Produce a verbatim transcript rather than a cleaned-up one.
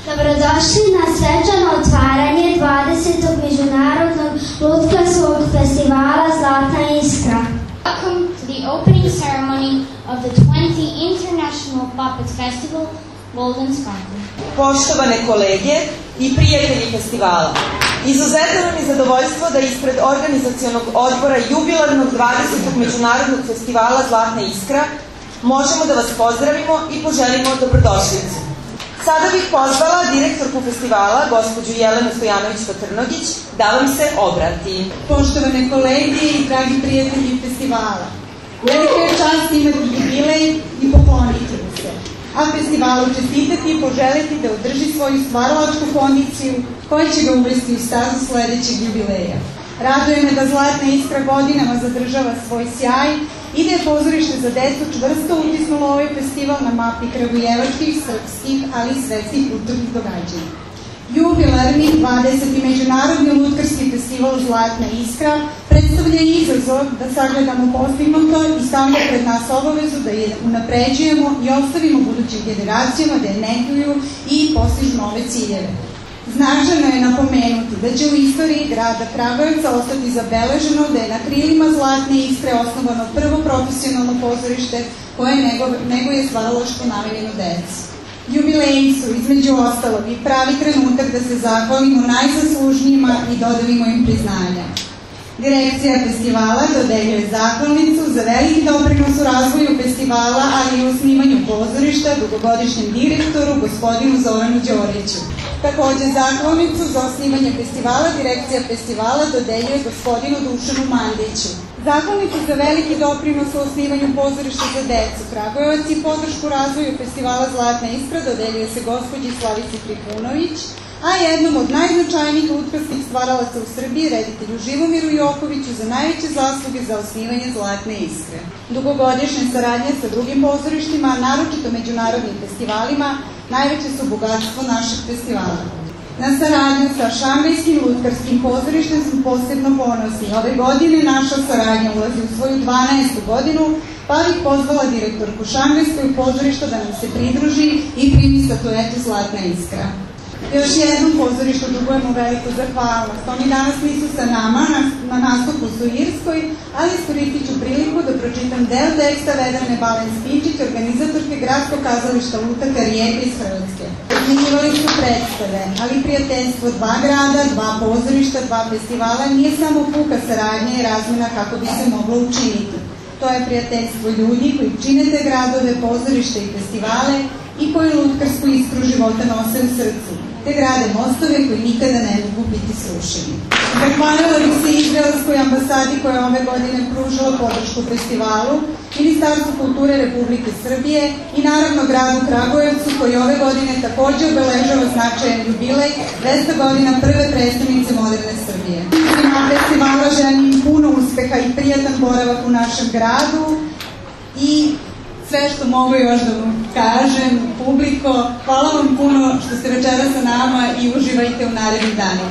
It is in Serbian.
Dobrodošli na svečano otvaranje dvadesetog Međunarodnog lutkarskog festivala Zlatna iskra. Welcome to the opening ceremony of the twentieth International Puppet Festival, Golden Sparkle. Poštovane kolege i prijatelji festivala, izuzetno nam je zadovoljstvo da ispred organizacionog odbora jubilarnog dvadesetog Međunarodnog festivala Zlatna iskra možemo da vas pozdravimo i poželimo dobrodošlicu. Sada bih pozvala direktorku festivala, gospođu Jelenu Stojanović-Patrnogić, da vam se obrati. Poštovane kolege i dragi prijatelji festivala, velika je čast imati jubilej i pokloniti mu se, a festivalu čestitati i poželiti da održi svoju stvaralačku kondiciju koja će ga uvesti u stazu sledećeg jubileja. Raduje me da Zlatna iskra godinama zadržava svoj sjaj i da je pozorište za decu čvrsto utisnulo ovaj festival na mapi kragujevačkih, srpskih, ali i svetskih kulturnih događanja. Jubilarni dvadeseti Međunarodni lutkarski festival Zlatna iskra predstavlja izazov da sagledamo postignuto i stavlja pred nas obavezu da je unapređujemo i ostavimo budućim generacijama da je neguju i postižu nove ciljeve. Značajno je napomenuti da će u istoriji grada Kragujevca ostati zabeleženo da je na krilima Zlatne iskre osnovano prvo profesionalno pozorište koje neguje stvaralaštvo namenjeno deci. Jubileji su, između ostalog, i pravi trenutak da se zahvalimo najzaslužnijima i dodelimo im priznanja. Direkcija festivala dodeljuje zahvalnicu za veliki doprinos u razvoju festivala, ali i u snimanju pozorišta dugogodišnjem direktoru, gospodinu Zoranu Đoriću. Takođe, zahvalnicu za osnivanje festivala Direkcija festivala dodeljuje gospodinu Dušanu Mandiću. Zahvalnicu za veliki doprinos u osnivanju pozorišta za decu Kragujevac i podršku razvoju festivala Zlatna iskra dodeljuje se gospođi Slavici Trifunović, a jednom od najznačajnijih lutkarskih stvaralaca u Srbiji, reditelju Živomiru Jokoviću, za najveće zasluge za osnivanje Zlatne iskre. Dugogodišnje saradnje sa drugim pozorištima, naročito međunarodnim festivalima, najveće su bogatstvo našeg festivala. Na saradnju sa Šangajskim lutkarskim pozorištem smo posebno ponosni. Ove godine naša saradnja ulazi u svoju dvanaestu godinu, pa bih pozvala direktorku Šangajskog pozorišta da nam se pridruži i primi statuetu Zlatna iskra. Još jednom pozorištu dugujemo veliku zahvalnost. Oni danas nisu sa nama, na nastupu su u Irskoj, ali iskoristit ću priliku da pročitam deo teksta Vedrane Balen-Spinčić, organizatorke Gradskog kazališta lutaka Rijeke iz Hrvatske. Izmenjivali su predstave, ali prijateljstvo dva grada, dva pozorišta, dva festivala nije samo puka saradnja i razmena kako bi se moglo učiniti. To je prijateljstvo ljudi koji čine te gradove, pozorište i festivale i koji lutkarsku iskru života nose u srcu, te grade mostove koji nikada ne mogu biti srušeni. Zahvalila bih se Izraelskoj ambasadi koja je ove godine pružila podršku festivalu, Ministarstvu kulture Republike Srbije i naravno gradu Kragujevcu koji ove godine takođe obeležava značajan jubilej dvesta godina prve prestonice moderne Srbije. Svima festivala želim puno uspeha i prijatan boravak u našem gradu i sve što mogu još da vam kažem, publiko, hvala vam puno što ste večera sa nama i uživajte u narednim danima.